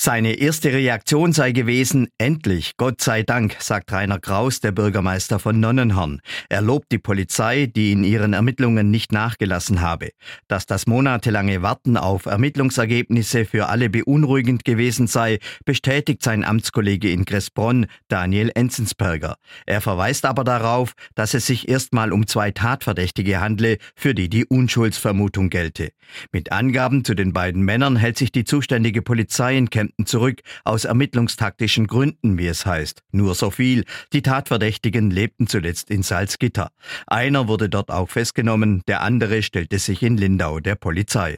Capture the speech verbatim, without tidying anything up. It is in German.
Seine erste Reaktion sei gewesen, endlich, Gott sei Dank, sagt Rainer Kraus, der Bürgermeister von Nonnenhorn. Er lobt die Polizei, die in ihren Ermittlungen nicht nachgelassen habe. Dass das monatelange Warten auf Ermittlungsergebnisse für alle beunruhigend gewesen sei, bestätigt sein Amtskollege in Kressbronn, Daniel Enzensperger. Er verweist aber darauf, dass es sich erstmal um zwei Tatverdächtige handle, für die die Unschuldsvermutung gelte. Mit Angaben zu den beiden Männern hält sich die zuständige Polizei in Kempten zurück, aus ermittlungstaktischen Gründen, wie es heißt. Nur so viel: Die Tatverdächtigen lebten zuletzt in Salzgitter. Einer wurde dort auch festgenommen, der andere stellte sich in Lindau der Polizei.